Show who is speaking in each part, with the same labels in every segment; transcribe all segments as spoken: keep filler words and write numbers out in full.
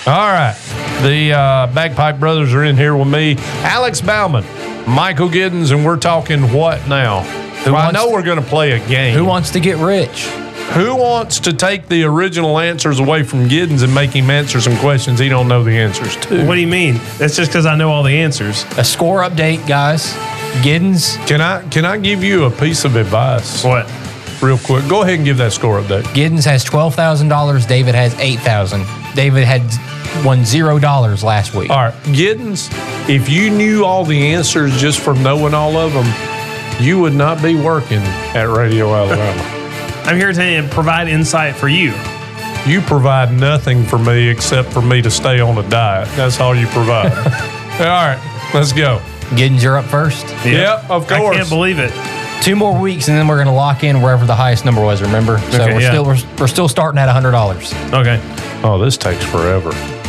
Speaker 1: All right. The uh, Bagpipe Brothers are in here with me. Alex Bauman, Michael Giddens, and we're talking what now? Well, I know we're going to play a game.
Speaker 2: Who wants to get rich?
Speaker 1: Who wants to take the original answers away from Giddens and make him answer some questions he don't know the answers to?
Speaker 3: What do you mean? That's just because I know all the answers.
Speaker 2: A score update, guys. Giddens.
Speaker 1: Can I can I give you a piece of advice?
Speaker 3: What?
Speaker 1: Real quick. Go ahead and give that score update.
Speaker 2: Giddens has twelve thousand dollars. David has eight thousand dollars. David had won zero dollars last week.
Speaker 1: All right. Giddens, if you knew all the answers just from knowing all of them, you would not be working at Radio Alabama.
Speaker 3: I'm here to provide insight for you.
Speaker 1: You provide nothing for me except for me to stay on a diet. That's all you provide. All right, let's go.
Speaker 2: Giddens, you're up first.
Speaker 1: Yep, yep, of course.
Speaker 3: I can't believe it.
Speaker 2: Two more weeks, and then we're going to lock in wherever the highest number was, remember? So
Speaker 3: Okay,
Speaker 2: we're,
Speaker 3: yeah.
Speaker 2: still, we're, we're still starting at one hundred dollars.
Speaker 3: Okay.
Speaker 1: Oh, this takes forever.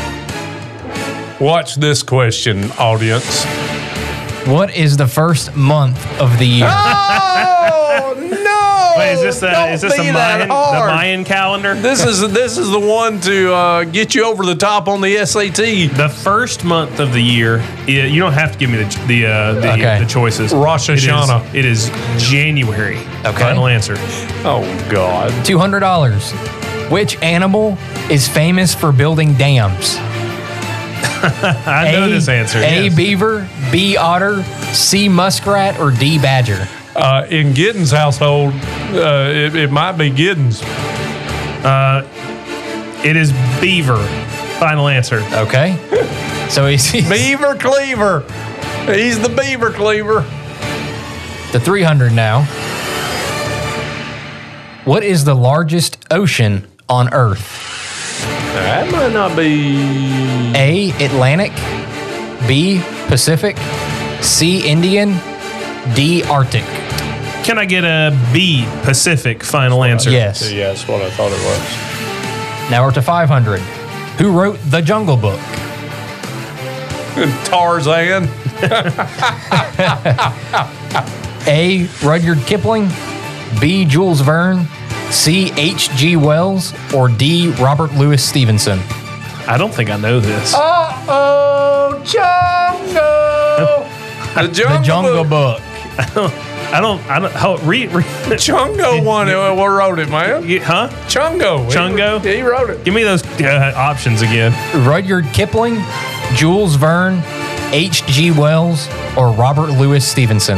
Speaker 1: Watch this question, audience.
Speaker 2: What is the first month of the year?
Speaker 1: Oh, no!
Speaker 3: Wait, is this the,
Speaker 1: Don't
Speaker 3: is this the
Speaker 1: be that
Speaker 3: Mayan, the
Speaker 1: hard.
Speaker 3: Mayan calendar?
Speaker 1: This is this is the one to uh, get you over the top on the S A T.
Speaker 3: The first month of the year, yeah, you don't have to give me the the uh, the,
Speaker 2: Okay.
Speaker 3: the choices.
Speaker 1: Rosh Hashanah.
Speaker 3: It is, it is January.
Speaker 2: Okay.
Speaker 3: Final answer.
Speaker 1: Oh, God.
Speaker 2: two hundred dollars. Which animal is famous for building dams?
Speaker 3: I know this answer.
Speaker 2: A,
Speaker 3: yes.
Speaker 2: beaver, B, otter, C, muskrat, or D, badger?
Speaker 1: Uh, in Giddens' household, uh, it, it might be Giddens.
Speaker 3: Uh, it is beaver. Final answer.
Speaker 2: Okay. So he's, he's
Speaker 1: Beaver Cleaver. He's the Beaver Cleaver.
Speaker 2: the three hundred now. What is the largest ocean on Earth?
Speaker 1: That might not be.
Speaker 2: A, Atlantic, B, Pacific, C, Indian, D, Arctic.
Speaker 3: Can I get a B, Pacific? Final answer.
Speaker 2: Yes.
Speaker 1: Yeah, that's what I thought it was.
Speaker 2: Now we're up to five hundred. Who wrote The Jungle Book?
Speaker 1: Tarzan.
Speaker 2: A, Rudyard Kipling, B, Jules Verne, C, H G Wells, or D, Robert Louis Stevenson?
Speaker 3: I don't think I know this.
Speaker 1: Uh-oh, Chungo. The Jungle,
Speaker 2: The Jungle Book.
Speaker 3: I don't. I don't. I don't. Oh, read. read
Speaker 1: Chungo one. Who wrote it, man?
Speaker 3: You- huh?
Speaker 1: Chungo. He-
Speaker 3: Chungo?
Speaker 1: He wrote it.
Speaker 3: Give me those uh, options again.
Speaker 2: Rudyard Kipling, Jules Verne, H G Wells, or Robert Louis Stevenson?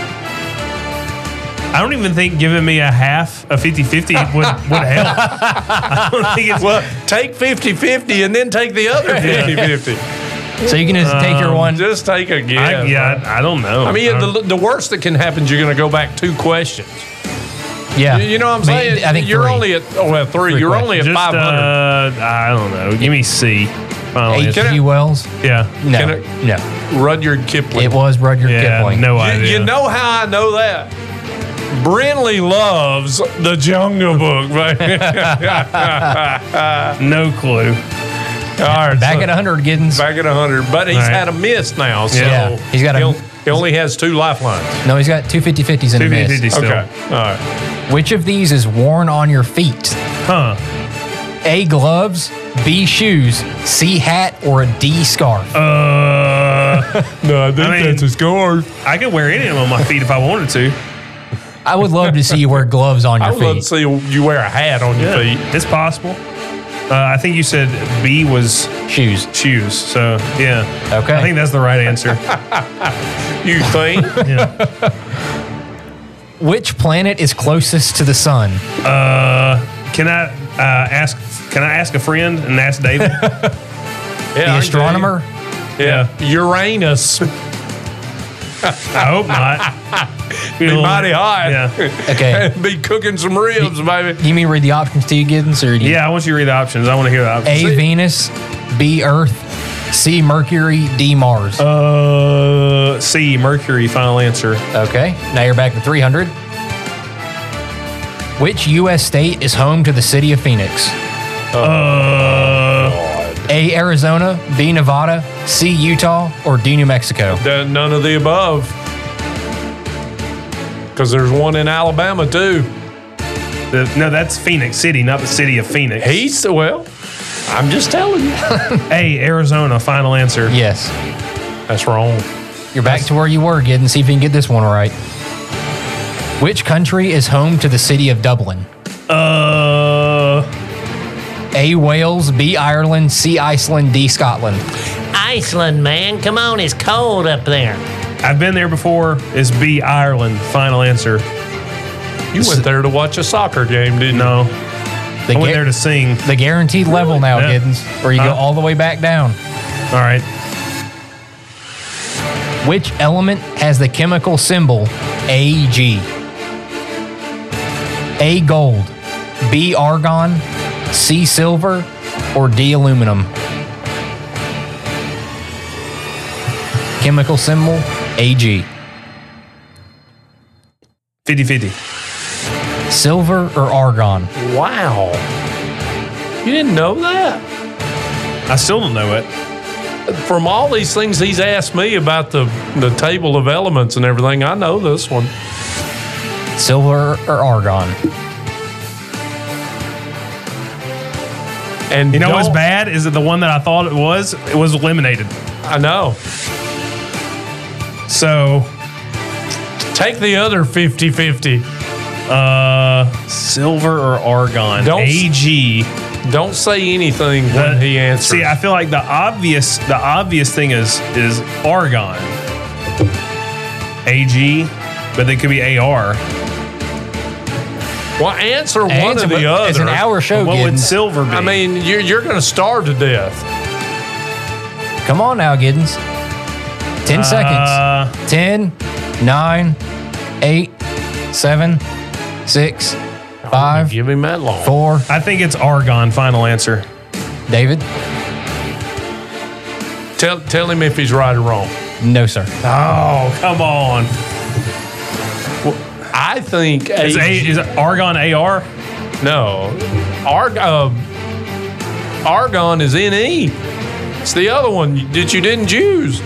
Speaker 3: I don't even think giving me a half, a fifty-fifty would, would help. I don't think it's.
Speaker 1: Well, take fifty-fifty and then take the other fifty-fifty.
Speaker 2: So you can just take your one.
Speaker 1: Just take a guess.
Speaker 3: I, yeah, I, I don't know.
Speaker 1: I mean,
Speaker 3: I
Speaker 1: the,
Speaker 3: don't-
Speaker 1: the worst that can happen is you're going to go back two questions.
Speaker 2: Yeah.
Speaker 1: You, you know what I'm
Speaker 2: I mean,
Speaker 1: saying?
Speaker 2: I think
Speaker 1: you're
Speaker 2: three.
Speaker 1: only at oh well three.
Speaker 2: Three
Speaker 1: you're
Speaker 2: questions.
Speaker 1: only at
Speaker 3: just,
Speaker 1: five hundred.
Speaker 3: uh, I don't know. Give me C. Final
Speaker 2: H
Speaker 3: answer.
Speaker 2: G Wells?
Speaker 3: Yeah.
Speaker 2: No.
Speaker 1: Can I-
Speaker 2: no.
Speaker 1: Rudyard Kipling.
Speaker 2: It was Rudyard
Speaker 3: Yeah.
Speaker 2: Kipling.
Speaker 3: No
Speaker 1: You,
Speaker 3: idea.
Speaker 1: you know how I know that? Brinley loves the Jungle Book, right?
Speaker 3: No clue.
Speaker 1: All right,
Speaker 2: Back
Speaker 1: so
Speaker 2: at one hundred, Giddens.
Speaker 1: back at one hundred, but he's
Speaker 3: All right.
Speaker 1: had a miss now, so
Speaker 2: Yeah. He's got a-
Speaker 1: he'll- he only has two lifelines.
Speaker 2: No, he's got two fifty-fifties in a miss.
Speaker 3: fifty-fifty still.
Speaker 1: Okay, all right.
Speaker 2: Which of these is worn on your feet?
Speaker 3: Huh.
Speaker 2: A, gloves, B, shoes, C, hat, or a D, scarf?
Speaker 3: Uh,
Speaker 1: No, I think
Speaker 3: I mean-
Speaker 1: that's a scarf.
Speaker 3: I could wear any of them on my feet if I wanted to.
Speaker 2: I would love to see you wear gloves on
Speaker 1: I
Speaker 2: your
Speaker 1: would love to
Speaker 2: feet.
Speaker 1: see you wear a hat on your
Speaker 3: Yeah,
Speaker 1: feet.
Speaker 3: it's possible. Uh, I think you said B was
Speaker 2: Shoes.
Speaker 3: shoes. So, yeah.
Speaker 2: Okay.
Speaker 3: I think that's the right answer.
Speaker 1: You think?
Speaker 3: Yeah.
Speaker 2: Which planet is closest to the sun?
Speaker 3: Uh, can I uh, ask? Can I ask a friend and ask David?
Speaker 1: Yeah,
Speaker 2: The
Speaker 1: I can
Speaker 2: astronomer?
Speaker 1: tell you. Yeah, Uranus.
Speaker 3: I hope not.
Speaker 1: Be mighty hot.
Speaker 3: Yeah.
Speaker 2: Okay.
Speaker 1: Be cooking some ribs, baby.
Speaker 2: You mean read the options to you, Giddens? Or do you
Speaker 3: Yeah, I want you to read the options. I want to hear the options.
Speaker 2: A, Venus, B, Earth, C, Mercury, D, Mars?
Speaker 3: Uh, C, Mercury, final answer.
Speaker 2: Okay. Now you're back to three hundred. Which U S state is home to the city of Phoenix?
Speaker 3: Uh,
Speaker 2: A, Arizona, B, Nevada, C, Utah, or D, New Mexico?
Speaker 1: Uh, None of the above. Because there's one in Alabama, too.
Speaker 3: the, no, that's Phoenix City, not the city of Phoenix.
Speaker 1: He's, well, I'm just telling you.
Speaker 3: A, Arizona, final answer.
Speaker 2: Yes.
Speaker 1: That's wrong.
Speaker 2: You're back to where you were, Giddens. See if you can get this one right. Which country is home to the city of Dublin?
Speaker 3: Uh,
Speaker 2: A, Wales, B, Ireland, C, Iceland, D, Scotland.
Speaker 4: Iceland, man. Come on, it's cold up there.
Speaker 3: I've been there before. It's B, Ireland, final answer.
Speaker 1: You went there to watch a soccer game, didn't
Speaker 3: No,
Speaker 2: The,
Speaker 3: I went
Speaker 2: gu-
Speaker 3: there to sing.
Speaker 2: the guaranteed level now,
Speaker 3: Yeah.
Speaker 2: Giddens, where you go
Speaker 3: Huh?
Speaker 2: all the way back down.
Speaker 3: All right.
Speaker 2: Which element has the chemical symbol A G? A, gold, B, argon, C, silver, or D, aluminum? Chemical symbol A G.
Speaker 3: fifty-fifty.
Speaker 2: Silver or argon?
Speaker 1: you? Wow. You didn't know that?
Speaker 3: I still don't know it.
Speaker 1: From all these things he's asked me about the, the table of elements and everything, I know this one.
Speaker 2: Silver or argon?
Speaker 1: And
Speaker 3: You know what's
Speaker 1: don't-
Speaker 3: bad is that the one that I thought it was, it was eliminated.
Speaker 1: I know.
Speaker 3: So,
Speaker 1: Take the other fifty-fifty.
Speaker 3: uh, silver or argon?
Speaker 1: Don't-
Speaker 3: A G.
Speaker 1: Don't say anything when he answers.
Speaker 3: See, I feel like the obvious, the obvious thing is is argon. A G, but they could be A R.
Speaker 1: well, answer one
Speaker 2: Answer,
Speaker 1: or the
Speaker 2: but
Speaker 1: other.
Speaker 2: It's an hour show,
Speaker 3: What would
Speaker 2: Giddens.
Speaker 3: silver be?
Speaker 1: I mean, you're, you're going to starve to death.
Speaker 2: Come on now, Giddens. Ten seconds.
Speaker 3: Uh,
Speaker 2: Ten, nine, eight, seven, six, five,
Speaker 1: Give him that long.
Speaker 2: four.
Speaker 3: I think it's argon. Final answer.
Speaker 2: David?
Speaker 1: Tell, tell him if he's right or wrong.
Speaker 2: No, sir.
Speaker 3: Oh, come on.
Speaker 1: I think A
Speaker 3: Is, a, is argon A R?
Speaker 1: no. Arg, uh, argon is N E. It's the other one that you didn't use.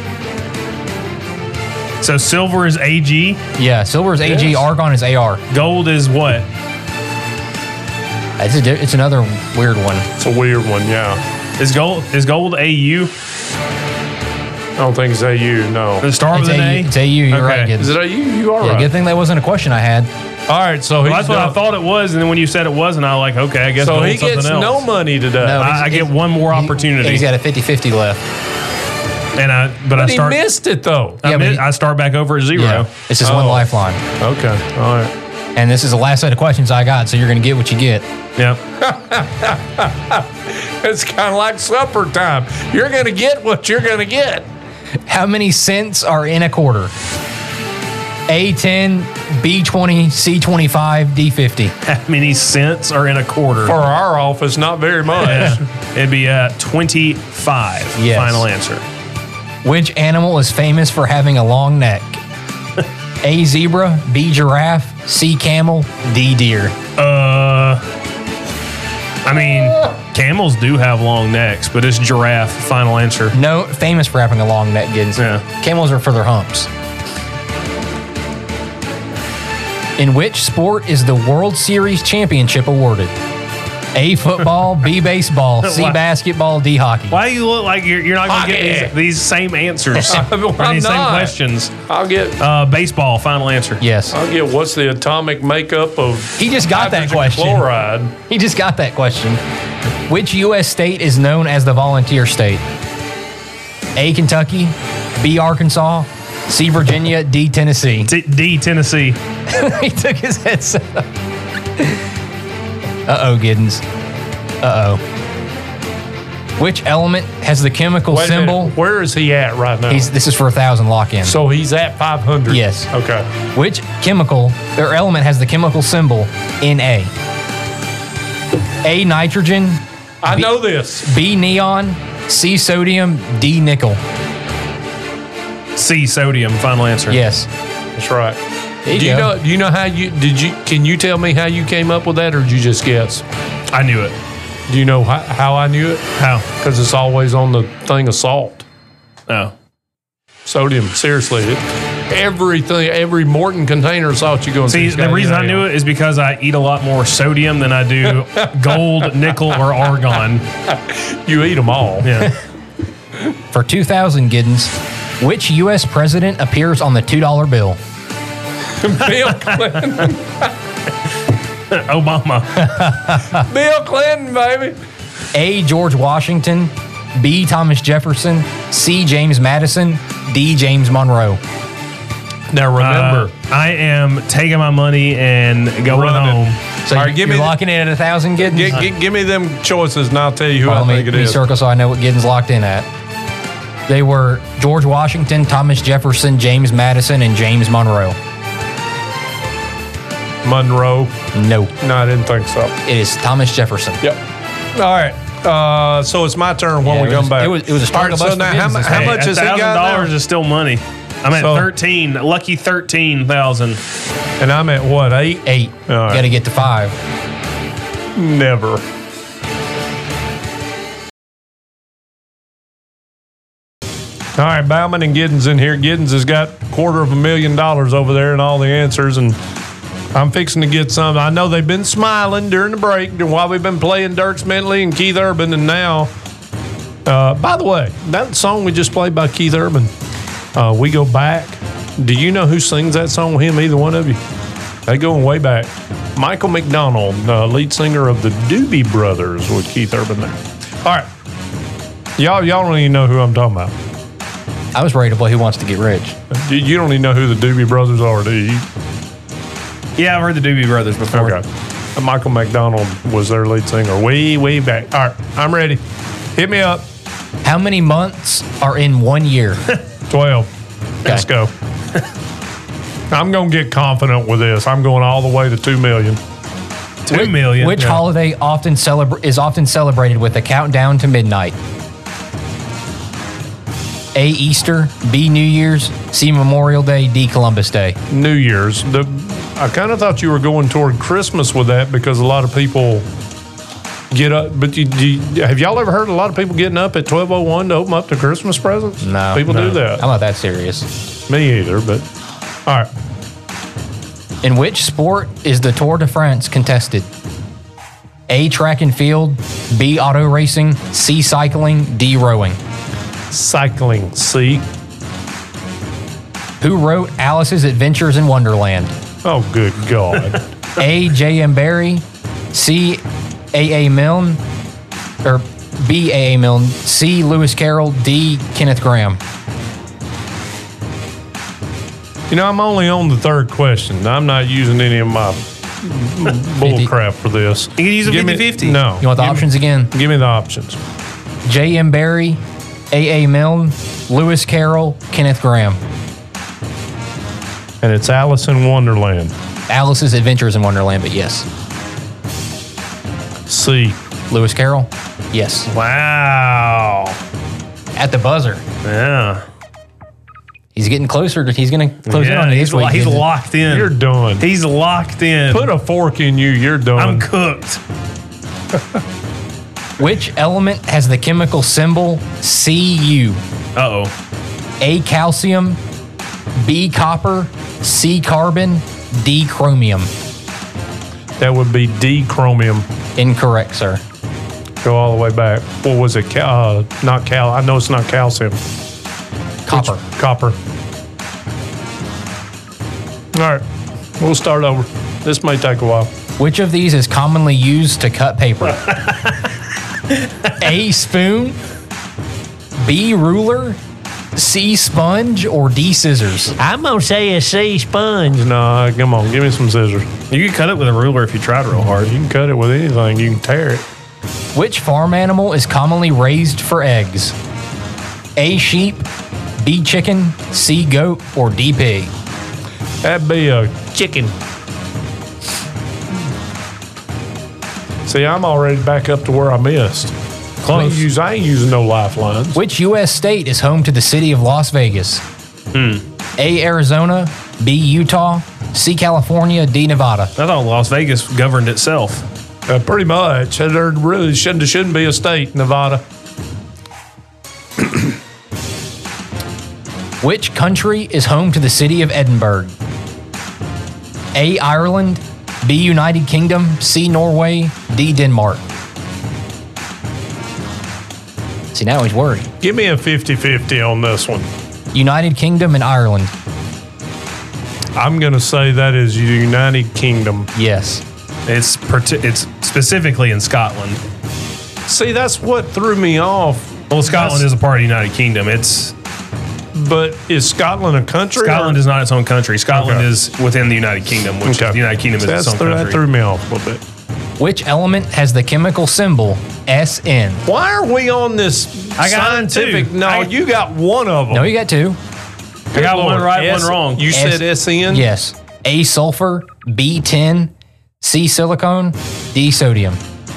Speaker 3: So silver is A G.
Speaker 2: Yeah, silver is A G,
Speaker 1: Yes.
Speaker 2: argon is A R.
Speaker 3: Gold is what?
Speaker 2: It's, a, di- it's another weird one.
Speaker 1: It's a weird one, yeah.
Speaker 3: Is gold is gold A U?
Speaker 1: I don't think it's A U, no.
Speaker 3: The start
Speaker 2: It's
Speaker 3: with an
Speaker 2: A
Speaker 3: A?
Speaker 2: U. It's A U. You're
Speaker 3: Okay.
Speaker 2: right, Giddens.
Speaker 1: Is it A U? You are
Speaker 2: Yeah,
Speaker 1: right.
Speaker 2: good thing that wasn't a question I had.
Speaker 1: All right, so
Speaker 3: Well,
Speaker 1: he's
Speaker 3: that's what I
Speaker 1: done-
Speaker 3: thought it was, and then when you said it wasn't, I was like, okay, I guess
Speaker 1: So
Speaker 3: gold
Speaker 1: he
Speaker 3: is something
Speaker 1: gets
Speaker 3: else.
Speaker 1: no money today.
Speaker 2: No,
Speaker 3: I, I get one more opportunity,
Speaker 2: He's got a fifty-fifty left.
Speaker 3: and I but, I
Speaker 1: But he
Speaker 3: start
Speaker 1: missed it though.
Speaker 3: I,
Speaker 2: Yeah, but
Speaker 3: mi-
Speaker 2: he-
Speaker 3: I start back over at zero.
Speaker 2: Yeah, it's just one
Speaker 1: Oh.
Speaker 2: lifeline.
Speaker 1: Okay, all right.
Speaker 2: And this is the last set of questions I got, so you're going to get what you get.
Speaker 3: Yeah.
Speaker 1: It's kind of like supper time. You're going to get what you're going to get.
Speaker 2: How many cents are in a quarter? A ten, B twenty, C twenty-five, D fifty.
Speaker 3: How many cents are in a quarter?
Speaker 1: For our office, not very much.
Speaker 3: Yeah. It'd be uh, twenty-five.
Speaker 2: Yes.
Speaker 3: Final answer.
Speaker 2: Which animal is famous for having a long neck? A zebra, B giraffe, C camel, D deer.
Speaker 3: Uh, I mean, camels do have long necks, but it's giraffe. Final answer.
Speaker 2: No, famous for having a long neck, Giddens.
Speaker 3: Yeah.
Speaker 2: Camels are for their humps. In which sport is the World Series championship awarded? A football, B baseball, C
Speaker 3: Why-
Speaker 2: basketball, D hockey.
Speaker 3: Why do you look like you're, you're not going to get
Speaker 1: Hockey.
Speaker 3: these, these same answers
Speaker 1: I'm
Speaker 3: or these same
Speaker 1: not.
Speaker 3: questions?
Speaker 1: I'll get.
Speaker 3: Uh, baseball. Final answer.
Speaker 2: Yes.
Speaker 1: I'll get. What's the atomic makeup of?
Speaker 2: He just got that
Speaker 1: hydrogen
Speaker 2: question.
Speaker 1: Chloride.
Speaker 2: He just got that question. Which U S state is known as the volunteer state? A Kentucky, B Arkansas, C Virginia, D Tennessee.
Speaker 3: T- D. Tennessee.
Speaker 2: He took his headset off. Uh-oh, Giddens. Uh-oh. Which element has the chemical
Speaker 1: Wait a
Speaker 2: symbol?
Speaker 1: minute. Where is he at right now?
Speaker 2: He's, this is for a thousand lock-in.
Speaker 1: so he's at five hundred.
Speaker 2: Yes.
Speaker 1: Okay.
Speaker 2: Which chemical or element has the chemical symbol N A? A nitrogen,
Speaker 1: I know this.
Speaker 2: B neon, C sodium, D nickel.
Speaker 3: C. Sodium. Final answer.
Speaker 2: Yes.
Speaker 1: That's right.
Speaker 2: There you
Speaker 1: do you
Speaker 2: go.
Speaker 1: know? Do you know how you did you? Can you tell me how you came up with that, or did you just guess?
Speaker 3: I knew it.
Speaker 1: Do you know how, how I knew it?
Speaker 3: How?
Speaker 1: Because it's always on the thing of salt,
Speaker 3: Oh.
Speaker 1: sodium. Seriously, it, everything, every Morton container salt you go and
Speaker 3: See, the reason I knew it is because I eat a lot more sodium than I do gold, nickel, or argon.
Speaker 1: You eat them all.
Speaker 3: Yeah.
Speaker 2: For two thousand, Giddens, which U S president appears on the two dollar bill?
Speaker 1: Bill Clinton.
Speaker 3: Obama.
Speaker 1: Bill Clinton, baby.
Speaker 2: A. George Washington, B. Thomas Jefferson, C. James Madison, D. James Monroe.
Speaker 1: Now remember,
Speaker 3: Uh, I am taking my money and going
Speaker 1: Running.
Speaker 3: home.
Speaker 2: So
Speaker 1: All right,
Speaker 2: you-
Speaker 1: give
Speaker 2: you're
Speaker 1: me the-
Speaker 2: locking in at a thousand, Giddens?
Speaker 1: gi- gi- give me them choices and I'll tell you who
Speaker 2: Well,
Speaker 1: I
Speaker 2: let me,
Speaker 1: think it
Speaker 2: let me
Speaker 1: is.
Speaker 2: circle so I know what Giddens locked in at. They were George Washington, Thomas Jefferson, James Madison, and James Monroe.
Speaker 1: Monroe.
Speaker 2: No,
Speaker 1: No, I didn't think so.
Speaker 2: it is Thomas Jefferson.
Speaker 1: Yep. All right. Uh, so it's my turn when
Speaker 2: Yeah,
Speaker 1: we
Speaker 2: it
Speaker 1: come
Speaker 2: was-
Speaker 1: back.
Speaker 2: it was- it was a struggle
Speaker 1: All right, so
Speaker 2: bus
Speaker 1: now
Speaker 2: for
Speaker 1: how, mu-
Speaker 2: business,
Speaker 1: how
Speaker 2: man.
Speaker 1: much
Speaker 3: Hey,
Speaker 1: has
Speaker 3: a
Speaker 1: he
Speaker 3: thousand
Speaker 1: got
Speaker 3: dollars
Speaker 1: now?
Speaker 3: is still money. I'm at
Speaker 1: So-
Speaker 3: thirteen, lucky thirteen thousand.
Speaker 1: And I'm at what, eight?
Speaker 2: Eight.
Speaker 1: All right.
Speaker 2: Got to get to five.
Speaker 1: Never. All right, Bauman and Giddens in here. Giddens has got a quarter of a million dollars over there and all the answers, and I'm fixing to get some. I know they've been smiling during the break while we've been playing Dirks Bentley and Keith Urban, and now, uh, by the way, that song we just played by Keith Urban, uh, We Go Back. Do you know who sings that song with him, either one of you? They going way back. Michael McDonald, uh, lead singer of the Doobie Brothers, with Keith Urban there. All right. Y'all, y'all don't even know who I'm talking about.
Speaker 2: I was ready to play Who Wants to Get Rich.
Speaker 1: You, you don't even know who the Doobie Brothers are, do you?
Speaker 3: Yeah, I've heard the Doobie Brothers before.
Speaker 1: Okay. Uh, Michael McDonald was their lead singer way, way back. All right. I'm ready. Hit me up.
Speaker 2: How many months are in one year?
Speaker 1: twelve. Let's go. I'm going to get confident with this. I'm going all the way to two million.
Speaker 3: Two million.
Speaker 2: Which
Speaker 3: Yeah.
Speaker 2: holiday often celebra- is often celebrated with a countdown to midnight? A. Easter, B. New Year's, C. Memorial Day, D. Columbus Day.
Speaker 1: New Year's. The, I kind of thought you were going toward Christmas with that because a lot of people get up. But you, you, have y'all ever heard a lot of people getting up at twelve oh one to open up the Christmas presents?
Speaker 2: No.
Speaker 1: People
Speaker 3: No.
Speaker 1: do that.
Speaker 2: I'm not that serious.
Speaker 1: Me either, but all right.
Speaker 2: In which sport is the Tour de France contested? A. Track and field, B. Auto racing, C. Cycling, D. Rowing.
Speaker 1: Cycling, see?
Speaker 2: Who wrote Alice's Adventures in Wonderland?
Speaker 1: Oh, good God.
Speaker 2: A. J M. Barrie, C. A A. Milne, or B. A A. Milne, C. Lewis Carroll, D. Kenneth Graham.
Speaker 1: You know, I'm only on the third question. I'm not using any of my bull crap for this.
Speaker 3: You can use a
Speaker 1: Give me-
Speaker 3: fifty-fifty.
Speaker 1: No.
Speaker 2: You want the
Speaker 1: Give me-
Speaker 2: options again?
Speaker 1: Give me the options.
Speaker 2: J M. Barrie, A A. Milne, Lewis Carroll, Kenneth Graham.
Speaker 1: And it's Alice in Wonderland.
Speaker 2: Alice's Adventures in Wonderland, but yes.
Speaker 1: C.
Speaker 2: Lewis Carroll? Yes.
Speaker 3: Wow.
Speaker 2: At the buzzer.
Speaker 3: Yeah.
Speaker 2: He's getting closer. He's going to close in
Speaker 3: Yeah,
Speaker 2: on it
Speaker 3: he's,
Speaker 2: this week.
Speaker 3: lo- he's
Speaker 2: isn't he?
Speaker 3: locked in.
Speaker 1: You're done.
Speaker 3: He's locked in.
Speaker 1: Put a fork in you. You're done.
Speaker 3: I'm cooked.
Speaker 2: Which element has the chemical symbol C U?
Speaker 3: Uh oh.
Speaker 2: A. Calcium, B. Copper, C. Carbon, D. Chromium.
Speaker 1: That would be D chromium.
Speaker 2: Incorrect, sir.
Speaker 1: Go all the way back. What was it? Cal- uh, not cal. I know it's not calcium.
Speaker 2: Copper.
Speaker 1: Which- copper. All right. We'll start over. This may take a while.
Speaker 2: Which of these is commonly used to cut paper? A. Spoon, B. Ruler, C. Sponge, or D. Scissors?
Speaker 4: I'm gonna say a C sponge.
Speaker 1: Nah, come on. Give me some scissors.
Speaker 3: You can cut it with a ruler if you tried real hard.
Speaker 1: You can cut it with anything. You can tear it.
Speaker 2: Which farm animal is commonly raised for eggs? A. Sheep, B. Chicken, C. Goat, or D. Pig?
Speaker 1: That'd be a.
Speaker 4: Chicken.
Speaker 1: See, I'm already back up to where I missed. I ain't, use, I ain't using no lifelines.
Speaker 2: Which U S state is home to the city of Las Vegas? A. Arizona, B. Utah, C. California, D. Nevada.
Speaker 3: I thought Las Vegas governed itself.
Speaker 1: Uh, pretty much. There really shouldn't, shouldn't be a state, Nevada.
Speaker 2: Which country is home to the city of Edinburgh? A. Ireland, B. United Kingdom, C. Norway, D. Denmark. See, now he's worried.
Speaker 1: Give me a fifty-fifty on this one.
Speaker 2: United Kingdom and Ireland.
Speaker 1: I'm going to say that is United Kingdom.
Speaker 2: Yes.
Speaker 3: It's parti- it's specifically in Scotland.
Speaker 1: See, that's what threw me off.
Speaker 3: Well, Scotland
Speaker 1: That's-
Speaker 3: is a part of the United Kingdom. It's
Speaker 1: But is Scotland a country?
Speaker 3: Scotland
Speaker 1: or?
Speaker 3: is not its own country. Scotland
Speaker 1: Okay.
Speaker 3: is within the United Kingdom, which
Speaker 1: Okay.
Speaker 3: is the United Kingdom is
Speaker 1: That's
Speaker 3: its own
Speaker 1: th-
Speaker 3: country.
Speaker 1: That threw me off a little bit.
Speaker 2: Which element has the chemical symbol S N?
Speaker 1: Why are we on this
Speaker 3: I got them
Speaker 1: scientific?
Speaker 3: too.
Speaker 1: No,
Speaker 3: I-
Speaker 1: you got one of them.
Speaker 2: No, you got two.
Speaker 3: I got one right,
Speaker 1: S-
Speaker 3: one wrong.
Speaker 1: You said S N?
Speaker 2: Yes. A. Sulfur, B. tin, C. Silicone, D. Sodium.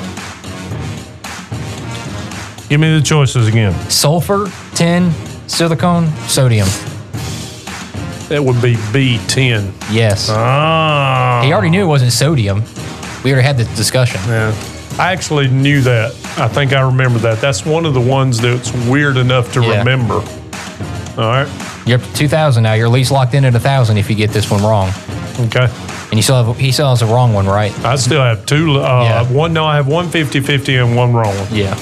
Speaker 1: Give me the choices again.
Speaker 2: Sulfur, tin, silicone, sodium.
Speaker 1: That would be B ten.
Speaker 2: Yes.
Speaker 3: Ah.
Speaker 2: He already knew it wasn't sodium. We already had this discussion.
Speaker 3: Yeah.
Speaker 1: I actually knew that. I think I remember that. That's one of the ones that's weird enough to
Speaker 2: Yeah.
Speaker 1: remember. All right.
Speaker 2: You're up to two thousand now. You're at least locked in at one thousand if you get this one wrong.
Speaker 1: Okay.
Speaker 2: And you still have, he still has a wrong one, right?
Speaker 1: I still have two. Uh,
Speaker 2: Yeah.
Speaker 1: One. No, I have one fifty-fifty and one wrong one.
Speaker 2: Yeah.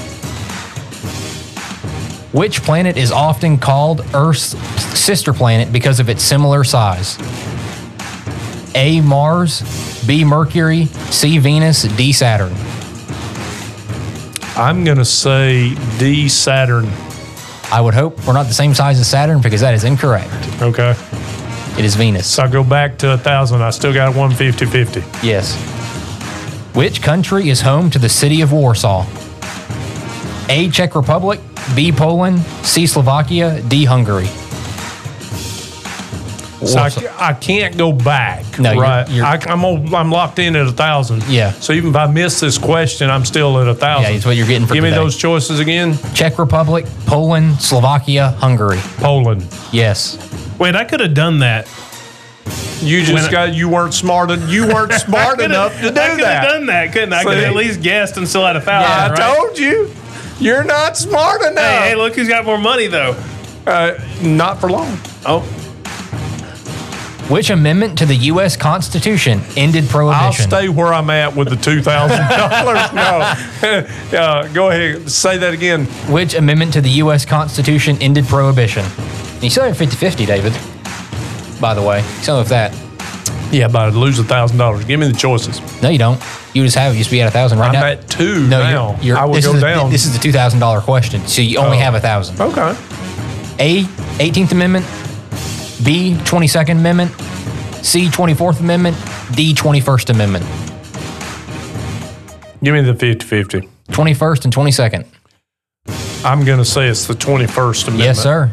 Speaker 2: Which planet is often called Earth's sister planet because of its similar size? A. Mars, B. Mercury, C. Venus, D. Saturn.
Speaker 1: I'm gonna say D Saturn.
Speaker 2: I would hope we're not the same size as Saturn because that is incorrect.
Speaker 1: Okay.
Speaker 2: It is Venus.
Speaker 1: So I go back to a thousand. I still got one fifty-fifty.
Speaker 2: Yes. Which country is home to the city of Warsaw? A. Czech Republic, B. Poland, C. Slovakia, D. Hungary.
Speaker 1: So I,
Speaker 2: Warsaw.
Speaker 1: I can't go back.
Speaker 2: No, you're-
Speaker 1: right.
Speaker 2: you're-
Speaker 1: I, I'm on- I'm locked in at a thousand.
Speaker 2: Yeah.
Speaker 1: So even if I miss this question, I'm still at a thousand.
Speaker 2: Yeah, it's what you're getting for
Speaker 1: Give me
Speaker 2: today.
Speaker 1: those choices again.
Speaker 2: Czech Republic, Poland, Slovakia, Hungary.
Speaker 1: Poland.
Speaker 2: Yes.
Speaker 3: Wait, I could have done that.
Speaker 1: You just
Speaker 3: When I-
Speaker 1: got. You weren't smart. en- You weren't smart
Speaker 3: I coulda-
Speaker 1: enough to do
Speaker 3: I could
Speaker 1: that.
Speaker 3: have done that, couldn't I? I could
Speaker 1: See?
Speaker 3: have at least guessed and still had a thousand.
Speaker 1: I
Speaker 3: right?
Speaker 1: told you. You're not smart enough.
Speaker 3: Hey, hey, look who's got more money though.
Speaker 1: Uh, not for long.
Speaker 3: Oh,
Speaker 2: Which amendment to the U S Constitution ended
Speaker 1: I'll
Speaker 2: prohibition?
Speaker 1: stay where I'm at with the two thousand dollars. No. uh, go ahead. Say that again.
Speaker 2: Which amendment to the U S Constitution ended prohibition? And you still have fifty-fifty, David. By the way, you still have that.
Speaker 1: Yeah, but I'd lose a thousand dollars. Give me the choices.
Speaker 2: No, you don't. You just have. You used to be at a thousand right
Speaker 1: I'm
Speaker 2: now.
Speaker 1: at two
Speaker 2: no,
Speaker 1: now.
Speaker 2: You're, you're,
Speaker 1: I would
Speaker 2: this
Speaker 1: go
Speaker 2: is the,
Speaker 1: down.
Speaker 2: This is the two thousand dollar question, so you only
Speaker 1: Oh.
Speaker 2: have a thousand.
Speaker 1: Okay.
Speaker 2: A. eighteenth Amendment. B. twenty-second Amendment. C. twenty-fourth Amendment. D. twenty-first Amendment.
Speaker 1: Give me the fifty-fifty.
Speaker 2: twenty-first and twenty-second.
Speaker 1: I'm going to say it's the twenty-first Amendment.
Speaker 2: Yes, sir.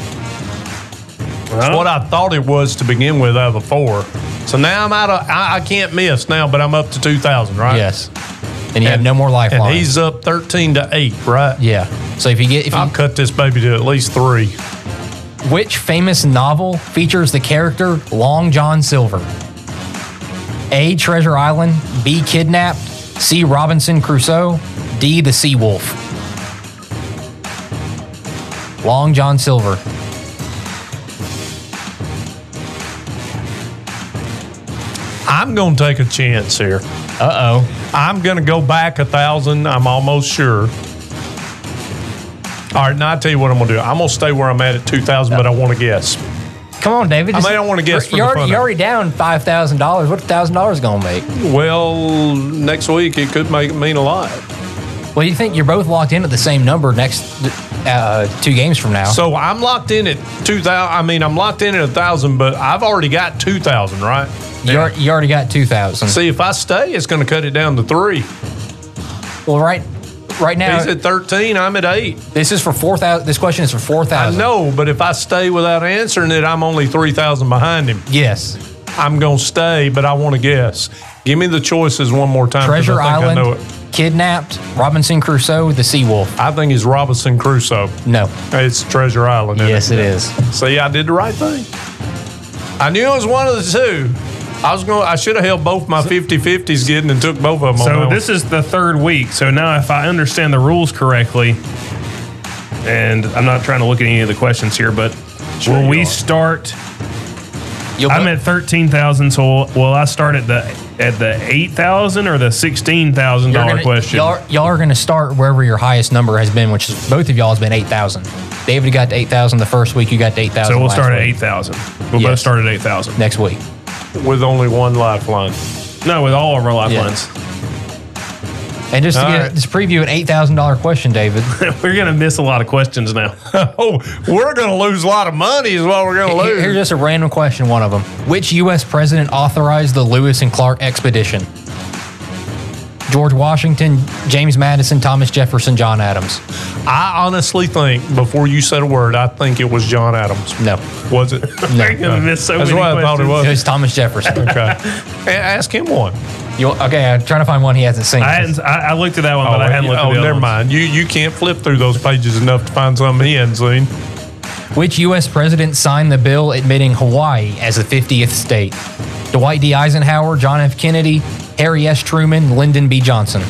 Speaker 1: It's what I thought it was to begin with out of the four. So now I'm out of, I, I can't miss now, but I'm up to two thousand, right?
Speaker 2: Yes. And you have no more lifeline.
Speaker 1: And he's up thirteen to eight, right?
Speaker 2: yeah. So if you get if you,
Speaker 1: I'll cut this baby to at least three.
Speaker 2: which famous novel features the character Long John Silver? A. Treasure Island. B. Kidnapped. C. Robinson Crusoe. D. The Sea Wolf. Long John Silver.
Speaker 1: I'm going to take a chance here.
Speaker 2: Uh oh.
Speaker 1: I'm going to go back a thousand. I'm almost sure. All right, now I'll tell you what I'm going to do. I'm going to stay where I'm at at two thousand, but I want to guess.
Speaker 2: Come on, David.
Speaker 1: I
Speaker 2: just-
Speaker 1: mean, I don't wanna guess for
Speaker 2: You're,
Speaker 1: the
Speaker 2: already,
Speaker 1: fun
Speaker 2: you're
Speaker 1: of it.
Speaker 2: already down five thousand dollars. What's one thousand dollars going to make?
Speaker 1: Well, next week it could make mean a lot.
Speaker 2: Well, you think you're both locked in at the same number next uh, two games from now?
Speaker 1: So I'm locked in at two thousand. I mean, I'm locked in at a thousand, but I've already got two thousand, right?
Speaker 2: you, already, you already got two thousand.
Speaker 1: See, if I stay, it's going to cut it down to three.
Speaker 2: Well, right, right now
Speaker 1: He's at thirteen. I'm at eight.
Speaker 2: this is for four thousand. This question is for four
Speaker 1: I
Speaker 2: thousand.
Speaker 1: know, but if I stay without answering it, I'm only three thousand behind him.
Speaker 2: Yes.
Speaker 1: I'm going to stay, but I want to guess. Give me the choices one more time. 'cause
Speaker 2: Treasure
Speaker 1: I think I know
Speaker 2: Island,
Speaker 1: it.
Speaker 2: Kidnapped, Robinson Crusoe, The Sea Wolf.
Speaker 1: I think it's Robinson Crusoe.
Speaker 2: No.
Speaker 1: It's Treasure Island. isn't
Speaker 2: Yes, it is.
Speaker 1: See, I did the right thing. I knew it was one of the two. I was going. I should have held both my fifty-fifties getting and took both of them. on
Speaker 3: so
Speaker 1: that
Speaker 3: this is the third week. So now, if I understand the rules correctly, and I'm not trying to look at any of the questions here, but
Speaker 1: Sure
Speaker 3: will
Speaker 1: you
Speaker 3: we
Speaker 1: are.
Speaker 3: start?
Speaker 2: You'll
Speaker 3: I'm
Speaker 2: go-
Speaker 3: at thirteen thousand. So will I start at the at the eight thousand or the sixteen thousand
Speaker 2: you're
Speaker 3: dollar
Speaker 2: gonna-
Speaker 3: question?
Speaker 2: Y'all, y'all are going to start wherever your highest number has been, which is both of y'all has been eight thousand. David got to eight thousand the first week. You got to eight thousand.
Speaker 3: So we'll
Speaker 2: last
Speaker 3: start at
Speaker 2: week.
Speaker 3: eight thousand. We'll
Speaker 2: Yes.
Speaker 3: both start at eight thousand.
Speaker 2: next week.
Speaker 1: With only one lifeline.
Speaker 3: No, with all of our lifelines.
Speaker 2: And just to
Speaker 1: All
Speaker 2: get,
Speaker 1: right.
Speaker 2: just preview an eight thousand dollar question, David.
Speaker 3: We're gonna miss a lot of questions now.
Speaker 1: Oh, we're going to lose a lot of money is what we're going to
Speaker 2: Here-
Speaker 1: lose.
Speaker 2: Here's just a random question, one of them. Which U S president authorized the Lewis and Clark expedition? George Washington, James Madison, Thomas Jefferson, John Adams.
Speaker 1: I honestly think, before you said a word, I think it was John Adams.
Speaker 2: No.
Speaker 1: Was it?
Speaker 3: We're gonna miss so
Speaker 1: That's
Speaker 3: many
Speaker 1: what I thought it
Speaker 3: questions.
Speaker 1: was.
Speaker 2: It was Thomas Jefferson.
Speaker 1: Okay. A- Ask him one.
Speaker 2: You, okay, I'm trying to find one he hasn't seen.
Speaker 3: I hadn't. I, I looked at that one, but I hadn't looked
Speaker 1: oh,
Speaker 3: at the other
Speaker 1: never
Speaker 3: ones.
Speaker 1: mind. You you can't flip through those pages enough to find something he hadn't seen.
Speaker 2: Which U S president signed the bill admitting Hawaii as a fiftieth state? Dwight D. Eisenhower, John F. Kennedy, Harry S. Truman, Lyndon B. Johnson.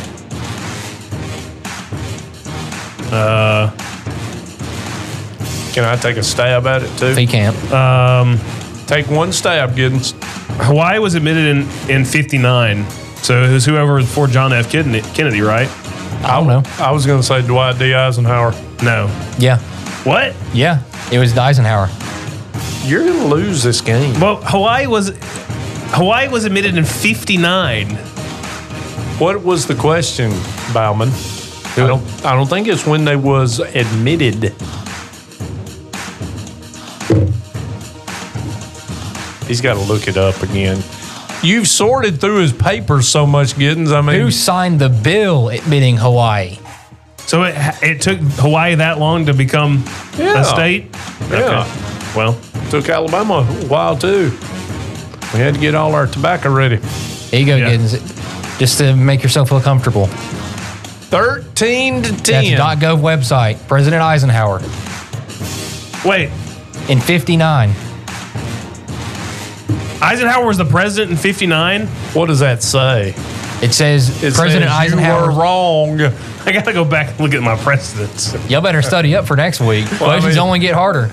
Speaker 1: Can I take a stab at it too?
Speaker 2: He can't.
Speaker 1: Take one stab, Giddens.
Speaker 3: Hawaii was admitted in in fifty-nine. So it was whoever was before John F. Kennedy, Kennedy, right?
Speaker 2: I don't know.
Speaker 1: I was going to say Dwight D. Eisenhower.
Speaker 3: No.
Speaker 2: Yeah.
Speaker 3: What?
Speaker 2: Yeah. It was Eisenhower.
Speaker 1: You're going to lose this game.
Speaker 3: Well, Hawaii was Hawaii was admitted in fifty-nine.
Speaker 1: What was the question, Bauman? I don't. I don't think it's when they was admitted. He's got to look it up again. You've sorted through his papers so much, Giddens. I mean,
Speaker 2: Who signed the bill admitting Hawaii?
Speaker 3: So it it took Hawaii that long to become
Speaker 1: Yeah.
Speaker 3: a state?
Speaker 1: Yeah.
Speaker 3: Well,
Speaker 1: took Alabama a while too. We had to get all our tobacco ready.
Speaker 2: There you go,
Speaker 3: Yeah.
Speaker 2: Giddens. Just to make yourself feel comfortable.
Speaker 1: Thirteen to
Speaker 2: That's
Speaker 1: ten.
Speaker 2: .gov website. President Eisenhower
Speaker 3: wait.
Speaker 2: in fifty-nine.
Speaker 3: Eisenhower was the president in fifty-nine?
Speaker 1: What does that say?
Speaker 2: It says
Speaker 1: It
Speaker 2: President
Speaker 1: says
Speaker 2: Eisenhower.
Speaker 1: You were wrong.
Speaker 3: I got to go back and look at my presidents.
Speaker 2: Y'all better study up for next week.
Speaker 1: Well, I
Speaker 2: Questions
Speaker 1: mean-
Speaker 2: only get harder.